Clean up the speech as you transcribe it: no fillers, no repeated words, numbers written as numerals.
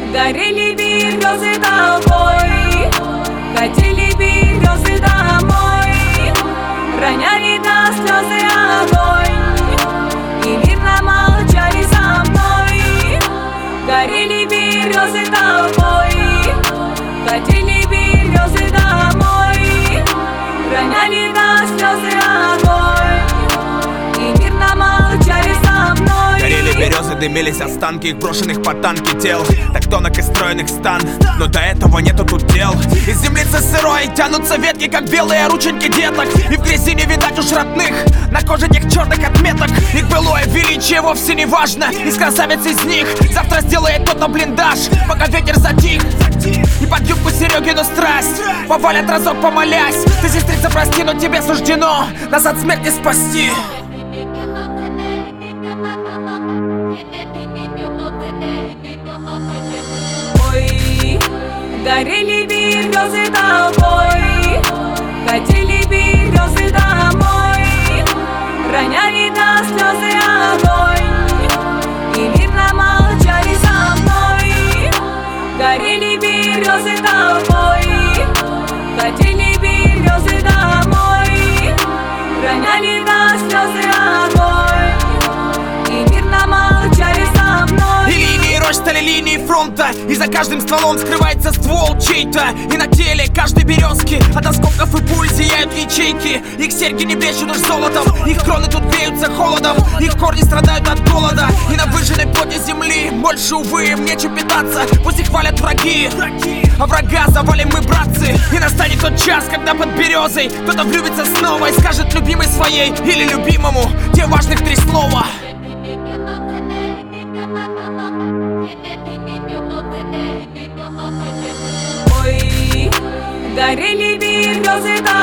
Горели березы толпой, катили березы домой, роняли до слезы огонь и мирно молчали со мной. Горели березы толпой, катили березы домой, роняли до слезы огонь и мирно молчали со мной. Горели березы, дымились останки их брошенных под танки тел, так тонок и стройных стан, но до этого нету тут дел. Из землицы сырой тянутся ветки, как белые рученьки деток, и в грязи не видать уж родных, на коже тех черных отметок. Их былое величие вовсе не важно, из красавиц из них завтра сделает кто-то блиндаж, пока ветер затих. И под юбку Серегину страсть повалят разок помолясь: ты, сестрица, прости, но тебе суждено нас от смерти спасти. Ой, горели березы толпой, катили березы домой, роняли до слезы огонь и мирно молчали со мной. Горели березы толпой, катили березы домой, роняли до слезы огонь и мирно молчали со мной. И линии рощ стали линии фронта, и за каждым стволом скрывается ствол чей-то. И на теле каждой березки от осколков и пуль зияют ячейки. Их серьги не блещут уж золотом, их кроны тут греются холодом, их корни страдают от голода. И на выжженной плоти земли больше, увы, им нечем питаться. Пусть их хвалят враги, а врага завалим мы, братцы. И настанет тот час, когда под березой кто-то влюбится снова и скажет любимой своей или любимому те важных три слова. Ой, горели березы